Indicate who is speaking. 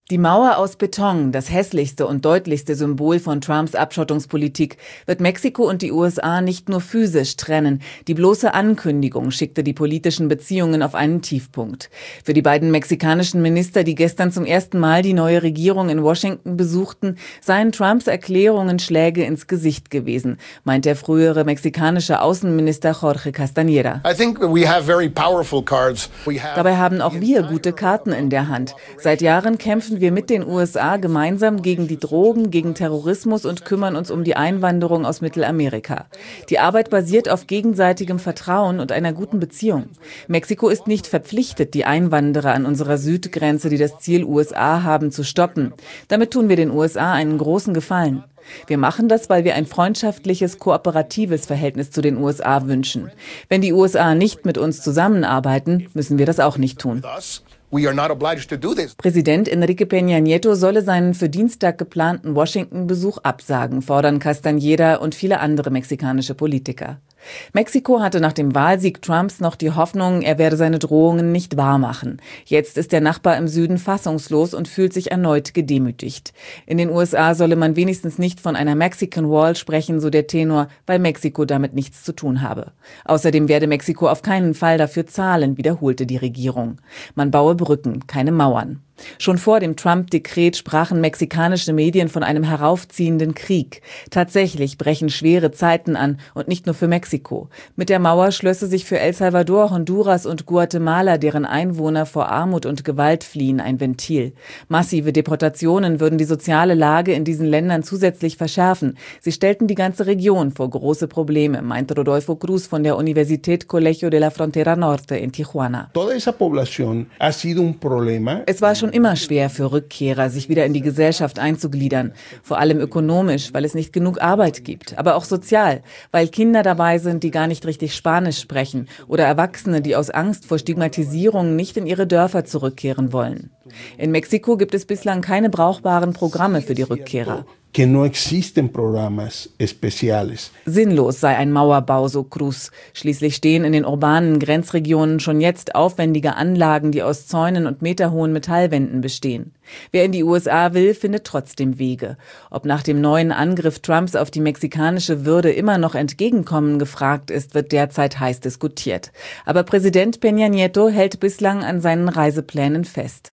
Speaker 1: Die Mauer aus Beton, das hässlichste und deutlichste Symbol von Trumps Abschottungspolitik, wird Mexiko und die USA nicht nur physisch trennen. Die bloße Ankündigung schickte die politischen Beziehungen auf einen Tiefpunkt. Für die beiden mexikanischen Minister, die gestern zum ersten Mal die neue Regierung in Washington besuchten, seien Trumps Erklärungen Schläge ins Gesicht gewesen, meint der frühere mexikanische Außenminister Jorge Castañeda. Dabei haben auch wir gute Karten in der Hand. Seit Jahren kämpfen wir mit den USA gemeinsam gegen die Drogen, gegen Terrorismus und kümmern uns um die Einwanderung aus Mittelamerika. Die Arbeit basiert auf gegenseitigem Vertrauen und einer guten Beziehung. Mexiko ist nicht verpflichtet, die Einwanderer an unserer Südgrenze, die das Ziel USA haben, zu stoppen. Damit tun wir den USA einen großen Gefallen. Wir machen das, weil wir ein freundschaftliches, kooperatives Verhältnis zu den USA wünschen. Wenn die USA nicht mit uns zusammenarbeiten, müssen wir das auch nicht tun. Präsident Enrique Peña Nieto solle seinen für Dienstag geplanten Washington-Besuch absagen, fordern Castañeda und viele andere mexikanische Politiker. Mexiko hatte nach dem Wahlsieg Trumps noch die Hoffnung, er werde seine Drohungen nicht wahrmachen. Jetzt ist der Nachbar im Süden fassungslos und fühlt sich erneut gedemütigt. In den USA solle man wenigstens nicht von einer Mexican Wall sprechen, so der Tenor, weil Mexiko damit nichts zu tun habe. Außerdem werde Mexiko auf keinen Fall dafür zahlen, wiederholte die Regierung. Man baue Brücken, keine Mauern. Schon vor dem Trump-Dekret sprachen mexikanische Medien von einem heraufziehenden Krieg. Tatsächlich brechen schwere Zeiten an und nicht nur für Mexiko. Mit der Mauer schlösse sich für El Salvador, Honduras und Guatemala, deren Einwohner vor Armut und Gewalt fliehen, ein Ventil. Massive Deportationen würden die soziale Lage in diesen Ländern zusätzlich verschärfen. Sie stellten die ganze Region vor große Probleme, meint Rodolfo Cruz von der Universität Colegio de la Frontera Norte in Tijuana. Es war schon immer schwer für Rückkehrer, sich wieder in die Gesellschaft einzugliedern. Vor allem ökonomisch, weil es nicht genug Arbeit gibt. Aber auch sozial, weil Kinder dabei sind, die gar nicht richtig Spanisch sprechen. Oder Erwachsene, die aus Angst vor Stigmatisierung nicht in ihre Dörfer zurückkehren wollen. In Mexiko gibt es bislang keine brauchbaren Programme für die Rückkehrer. Sinnlos sei ein Mauerbau, so Cruz. Schließlich stehen in den urbanen Grenzregionen schon jetzt aufwendige Anlagen, die aus Zäunen und meterhohen Metallwänden bestehen. Wer in die USA will, findet trotzdem Wege. Ob nach dem neuen Angriff Trumps auf die mexikanische Würde immer noch Entgegenkommen gefragt ist, wird derzeit heiß diskutiert. Aber Präsident Peña Nieto hält bislang an seinen Reiseplänen fest.